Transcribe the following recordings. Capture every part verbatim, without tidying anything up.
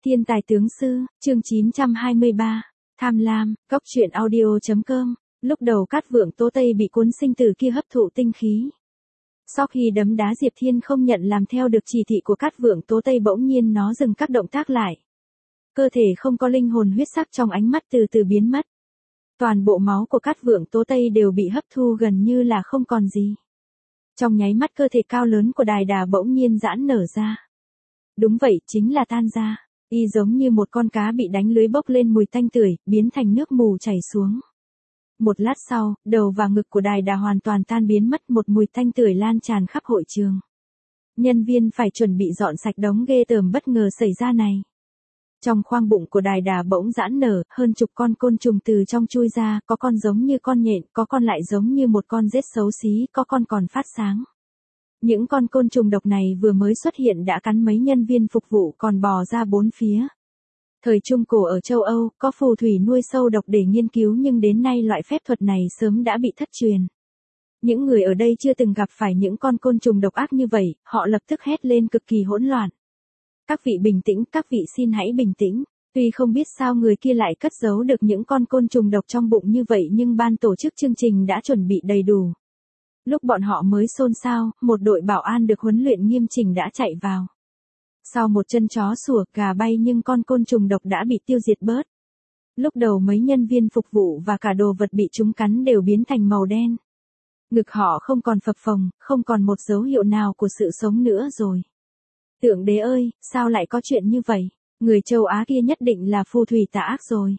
Thiên tài tướng sư, chương chín trăm hai mươi ba, tham lam, góc truyện audio.com, lúc đầu Cát Vượng Tố Tây bị cuốn sinh tử kia hấp thụ tinh khí. Sau khi đấm đá Diệp Thiên không nhận làm theo được chỉ thị của Cát Vượng Tố Tây, bỗng nhiên nó dừng các động tác lại. Cơ thể không có linh hồn huyết sắc trong ánh mắt từ từ biến mất. Toàn bộ máu của Cát Vượng Tố Tây đều bị hấp thu gần như là không còn gì. Trong nháy mắt cơ thể cao lớn của Đài Đà bỗng nhiên giãn nở ra. Đúng vậy, chính là tan ra. Y giống như một con cá bị đánh lưới bốc lên mùi tanh tưởi, biến thành nước mù chảy xuống. Một lát sau, đầu và ngực của Đài Đà hoàn toàn tan biến mất, một mùi tanh tưởi lan tràn khắp hội trường. Nhân viên phải chuẩn bị dọn sạch đống ghê tởm bất ngờ xảy ra này. Trong khoang bụng của Đài Đà bỗng giãn nở, hơn chục con côn trùng từ trong chui ra, có con giống như con nhện, có con lại giống như một con rết xấu xí, có con còn phát sáng. Những con côn trùng độc này vừa mới xuất hiện đã cắn mấy nhân viên phục vụ còn bò ra bốn phía. Thời Trung Cổ ở châu Âu, có phù thủy nuôi sâu độc để nghiên cứu, nhưng đến nay loại phép thuật này sớm đã bị thất truyền. Những người ở đây chưa từng gặp phải những con côn trùng độc ác như vậy, họ lập tức hét lên cực kỳ hỗn loạn. Các vị bình tĩnh, các vị xin hãy bình tĩnh. Tuy không biết sao người kia lại cất giấu được những con côn trùng độc trong bụng như vậy, nhưng ban tổ chức chương trình đã chuẩn bị đầy đủ. Lúc bọn họ mới xôn xao, một đội bảo an được huấn luyện nghiêm chỉnh đã chạy vào. Sau một chân chó sủa, gà bay, nhưng con côn trùng độc đã bị tiêu diệt bớt. Lúc đầu mấy nhân viên phục vụ và cả đồ vật bị chúng cắn đều biến thành màu đen. Ngực họ không còn phập phồng, không còn một dấu hiệu nào của sự sống nữa rồi. Tượng đế ơi, sao lại có chuyện như vậy? Người châu Á kia nhất định là phù thủy tà ác rồi.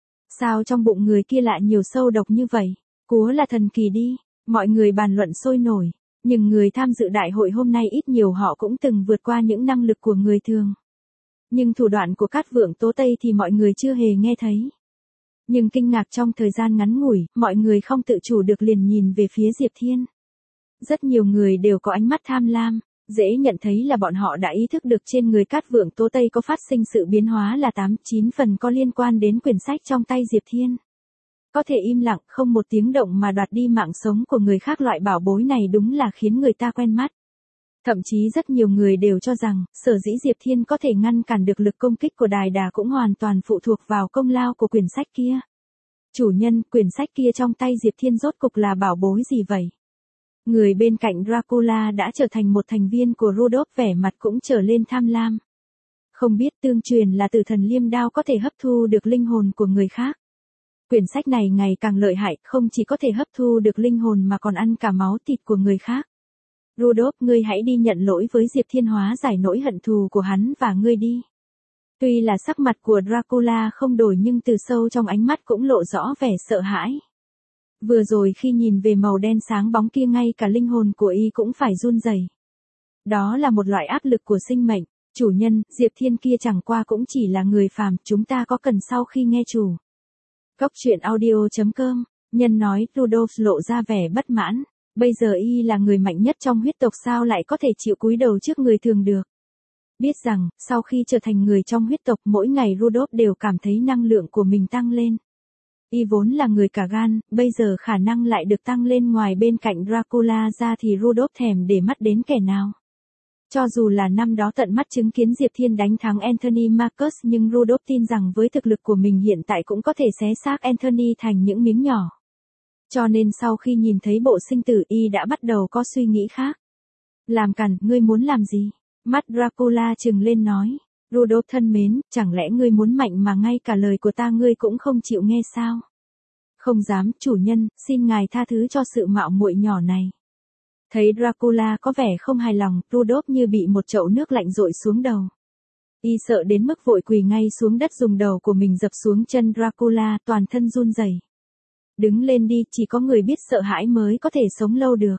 Sao trong bụng người kia lại nhiều sâu độc như vậy? Cúa là thần kỳ đi. Mọi người bàn luận sôi nổi, nhưng người tham dự đại hội hôm nay ít nhiều họ cũng từng vượt qua những năng lực của người thường. Nhưng thủ đoạn của Cát Vượng Tố Tây thì mọi người chưa hề nghe thấy. Nhưng kinh ngạc trong thời gian ngắn ngủi, mọi người không tự chủ được liền nhìn về phía Diệp Thiên. Rất nhiều người đều có ánh mắt tham lam, dễ nhận thấy là bọn họ đã ý thức được trên người Cát Vượng Tố Tây có phát sinh sự biến hóa là tám chín phần có liên quan đến quyển sách trong tay Diệp Thiên. Có thể im lặng không một tiếng động mà đoạt đi mạng sống của người khác, loại bảo bối này đúng là khiến người ta quen mắt. Thậm chí rất nhiều người đều cho rằng, sở dĩ Diệp Thiên có thể ngăn cản được lực công kích của Đài Đà cũng hoàn toàn phụ thuộc vào công lao của quyển sách kia. Chủ nhân, quyển sách kia trong tay Diệp Thiên rốt cục là bảo bối gì vậy? Người bên cạnh Dracula đã trở thành một thành viên của Rudolph, vẻ mặt cũng trở lên tham lam. Không biết tương truyền là tử thần liêm đao có thể hấp thu được linh hồn của người khác. Quyển sách này ngày càng lợi hại, không chỉ có thể hấp thu được linh hồn mà còn ăn cả máu thịt của người khác. Rudolph, ngươi hãy đi nhận lỗi với Diệp Thiên, hóa giải nỗi hận thù của hắn và ngươi đi. Tuy là sắc mặt của Dracula không đổi nhưng từ sâu trong ánh mắt cũng lộ rõ vẻ sợ hãi. Vừa rồi khi nhìn về màu đen sáng bóng kia, ngay cả linh hồn của y cũng phải run rẩy. Đó là một loại áp lực của sinh mệnh. Chủ nhân, Diệp Thiên kia chẳng qua cũng chỉ là người phàm, chúng ta có cần sau khi nghe chủ. Góc truyện audio.com, nhân nói, Rudolph lộ ra vẻ bất mãn. Bây giờ y là người mạnh nhất trong huyết tộc, sao lại có thể chịu cúi đầu trước người thường được. Biết rằng, sau khi trở thành người trong huyết tộc, mỗi ngày Rudolph đều cảm thấy năng lượng của mình tăng lên. Y vốn là người cả gan, bây giờ khả năng lại được tăng lên, ngoài bên cạnh Dracula ra thì Rudolph thèm để mắt đến kẻ nào. Cho dù là năm đó tận mắt chứng kiến Diệp Thiên đánh thắng Anthony Marcus, nhưng Rudolph tin rằng với thực lực của mình hiện tại cũng có thể xé xác Anthony thành những miếng nhỏ. Cho nên sau khi nhìn thấy bộ sinh tử, y đã bắt đầu có suy nghĩ khác. Làm cản, ngươi muốn làm gì? Mắt Dracula trừng lên nói. Rudolph thân mến, chẳng lẽ ngươi muốn mạnh mà ngay cả lời của ta ngươi cũng không chịu nghe sao? Không dám, chủ nhân, xin ngài tha thứ cho sự mạo muội nhỏ này. Thấy Dracula có vẻ không hài lòng, Rudolph như bị một chậu nước lạnh dội xuống đầu. Y sợ đến mức vội quỳ ngay xuống đất, dùng đầu của mình dập xuống chân Dracula, toàn thân run rẩy. Đứng lên đi, chỉ có người biết sợ hãi mới có thể sống lâu được.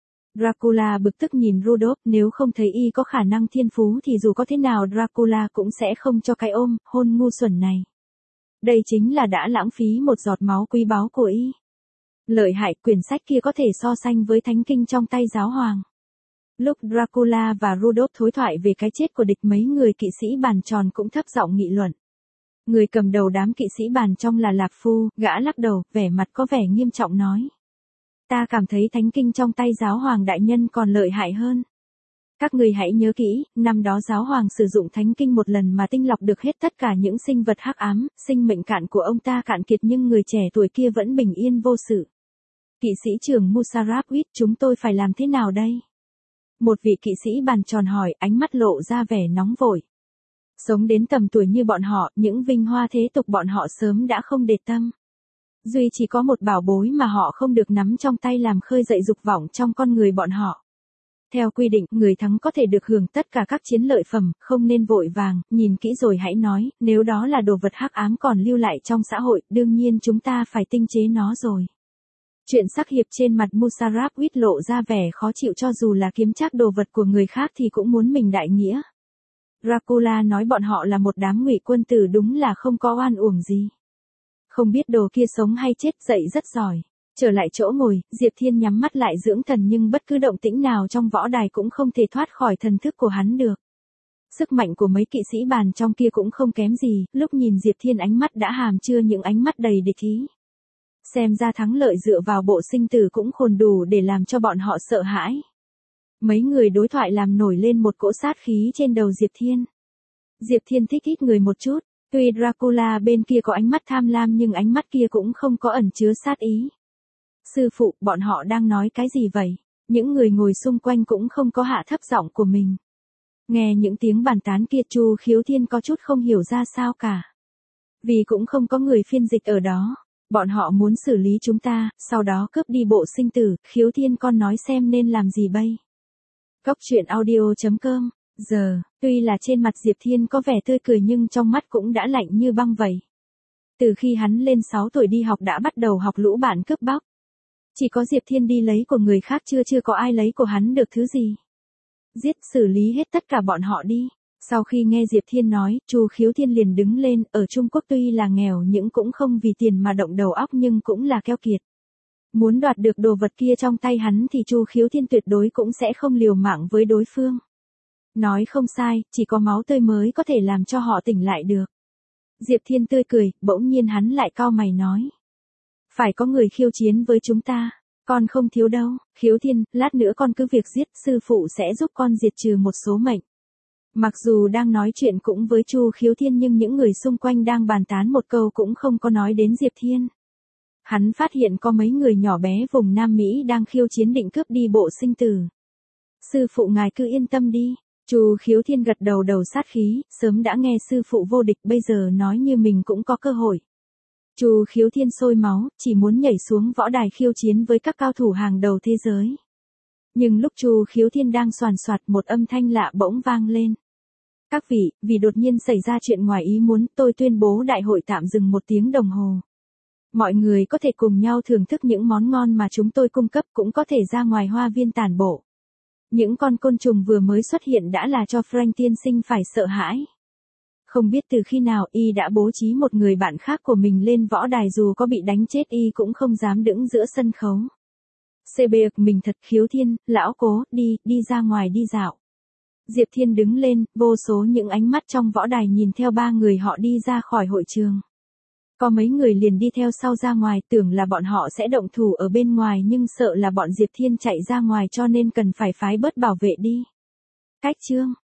Dracula bực tức nhìn Rudolph, nếu không thấy y có khả năng thiên phú thì dù có thế nào Dracula cũng sẽ không cho cái ôm, hôn ngu xuẩn này. Đây chính là đã lãng phí một giọt máu quý báu của y. Lợi hại, quyển sách kia có thể so sánh với thánh kinh trong tay giáo hoàng. Lúc Dracula và Rudolph thối thoại về cái chết của địch, mấy người kỵ sĩ bàn tròn cũng thấp giọng nghị luận. Người cầm đầu đám kỵ sĩ bàn trong là Lạp Phu, gã lắc đầu, vẻ mặt có vẻ nghiêm trọng nói. Ta cảm thấy thánh kinh trong tay giáo hoàng đại nhân còn lợi hại hơn. Các ngươi hãy nhớ kỹ, năm đó giáo hoàng sử dụng thánh kinh một lần mà tinh lọc được hết tất cả những sinh vật hắc ám, sinh mệnh cạn của ông ta cạn kiệt nhưng người trẻ tuổi kia vẫn bình yên vô sự. Kỵ sĩ trưởng Musarraf, chúng tôi phải làm thế nào đây? Một vị kỵ sĩ bàn tròn hỏi, ánh mắt lộ ra vẻ nóng vội. Sống đến tầm tuổi như bọn họ, những vinh hoa thế tục bọn họ sớm đã không để tâm. Duy chỉ có một bảo bối mà họ không được nắm trong tay làm khơi dậy dục vọng trong con người bọn họ. Theo quy định, người thắng có thể được hưởng tất cả các chiến lợi phẩm, không nên vội vàng, nhìn kỹ rồi hãy nói, nếu đó là đồ vật hắc ám còn lưu lại trong xã hội, đương nhiên chúng ta phải tinh chế nó rồi. Chuyện sắc hiệp trên mặt Musarraf lộ ra vẻ khó chịu, cho dù là kiếm trác đồ vật của người khác thì cũng muốn mình đại nghĩa. Dracula nói bọn họ là một đám ngụy quân tử, đúng là không có oan uổng gì. Không biết đồ kia sống hay chết, dậy rất giỏi. Trở lại chỗ ngồi, Diệp Thiên nhắm mắt lại dưỡng thần nhưng bất cứ động tĩnh nào trong võ đài cũng không thể thoát khỏi thần thức của hắn được. Sức mạnh của mấy kỵ sĩ bàn trong kia cũng không kém gì, lúc nhìn Diệp Thiên ánh mắt đã hàm chứa những ánh mắt đầy địch ý. Xem ra thắng lợi dựa vào bộ sinh tử cũng khôn đủ để làm cho bọn họ sợ hãi. Mấy người đối thoại làm nổi lên một cỗ sát khí trên đầu Diệp Thiên. Diệp Thiên thích ít người một chút, tuy Dracula bên kia có ánh mắt tham lam nhưng ánh mắt kia cũng không có ẩn chứa sát ý. Sư phụ, bọn họ đang nói cái gì vậy? Những người ngồi xung quanh cũng không có hạ thấp giọng của mình. Nghe những tiếng bàn tán kia, Chu Khiếu Thiên có chút không hiểu ra sao cả. Vì cũng không có người phiên dịch ở đó. Bọn họ muốn xử lý chúng ta, sau đó cướp đi bộ sinh tử. Khiếu Thiên, con nói xem nên làm gì bây? Cốc truyện audio chấm com. Giờ, tuy là trên mặt Diệp Thiên có vẻ tươi cười nhưng trong mắt cũng đã lạnh như băng vậy. Từ khi hắn lên sáu tuổi đi học đã bắt đầu học lũ bạn cướp bóc. Chỉ có Diệp Thiên đi lấy của người khác, chưa chưa có ai lấy của hắn được thứ gì. Giết, xử lý hết tất cả bọn họ đi. Sau khi nghe Diệp Thiên nói, Chu Khiếu Thiên liền đứng lên, ở Trung Quốc tuy là nghèo nhưng cũng không vì tiền mà động đầu óc nhưng cũng là keo kiệt. Muốn đoạt được đồ vật kia trong tay hắn thì Chu Khiếu Thiên tuyệt đối cũng sẽ không liều mạng với đối phương. Nói không sai, chỉ có máu tươi mới có thể làm cho họ tỉnh lại được. Diệp Thiên tươi cười, bỗng nhiên hắn lại cau mày nói. Phải có người khiêu chiến với chúng ta, con không thiếu đâu. Khiếu Thiên, lát nữa con cứ việc giết, sư phụ sẽ giúp con diệt trừ một số mệnh. Mặc dù đang nói chuyện cũng với Chu Khiếu Thiên nhưng những người xung quanh đang bàn tán một câu cũng không có nói đến Diệp Thiên. Hắn phát hiện có mấy người nhỏ bé vùng Nam Mỹ đang khiêu chiến định cướp đi bộ sinh tử. Sư phụ ngài cứ yên tâm đi. Chu Khiếu Thiên gật đầu đầu sát khí, sớm đã nghe sư phụ vô địch, bây giờ nói như mình cũng có cơ hội. Chu Khiếu Thiên sôi máu, chỉ muốn nhảy xuống võ đài khiêu chiến với các cao thủ hàng đầu thế giới. Nhưng lúc Chu Khiếu Thiên đang soàn soạt, một âm thanh lạ bỗng vang lên. Các vị, vì đột nhiên xảy ra chuyện ngoài ý muốn, tôi tuyên bố đại hội tạm dừng một tiếng đồng hồ. Mọi người có thể cùng nhau thưởng thức những món ngon mà chúng tôi cung cấp, cũng có thể ra ngoài hoa viên tản bộ. Những con côn trùng vừa mới xuất hiện đã là cho Frank tiên sinh phải sợ hãi. Không biết từ khi nào y đã bố trí một người bạn khác của mình lên võ đài, dù có bị đánh chết y cũng không dám đứng giữa sân khấu. xê bê ực mình thật. Khiếu Thiên, lão Cố, đi, đi ra ngoài đi dạo. Diệp Thiên đứng lên, vô số những ánh mắt trong võ đài nhìn theo ba người họ đi ra khỏi hội trường. Có mấy người liền đi theo sau ra ngoài, tưởng là bọn họ sẽ động thủ ở bên ngoài nhưng sợ là bọn Diệp Thiên chạy ra ngoài cho nên cần phải phái bớt bảo vệ đi. Cách chương